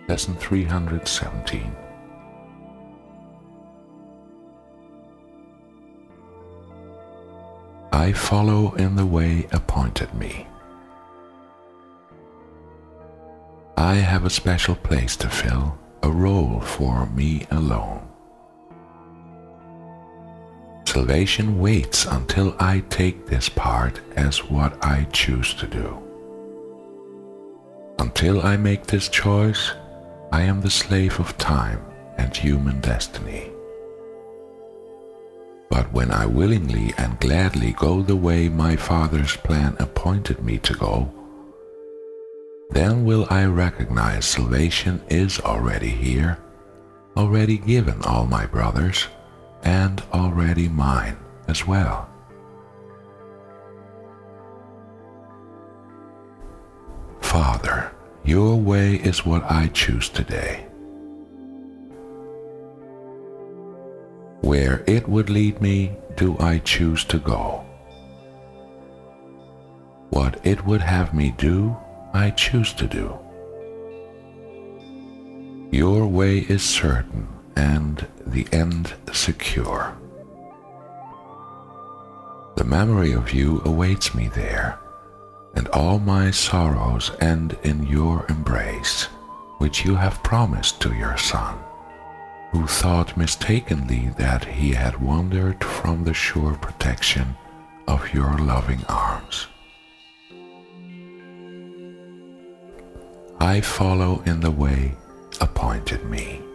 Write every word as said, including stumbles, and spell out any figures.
Lesson three hundred seventeen. I follow in the way appointed me. I have a special place to fill, a role for me alone. Salvation waits until I take this part as what I choose to do. Until I make this choice, I am the slave of time and human destiny. But when I willingly and gladly go the way my Father's plan appointed me to go, then will I recognize salvation is already here, already given all my brothers, and already mine as well. Father, your way is what I choose today. Where it would lead me, do I choose to go. What it would have me do, I choose to do. Your way is certain and the end secure. The memory of you awaits me there, and all my sorrows end in your embrace, which you have promised to your Son, who thought mistakenly that he had wandered from the sure protection of your loving arms. I follow in the way appointed me.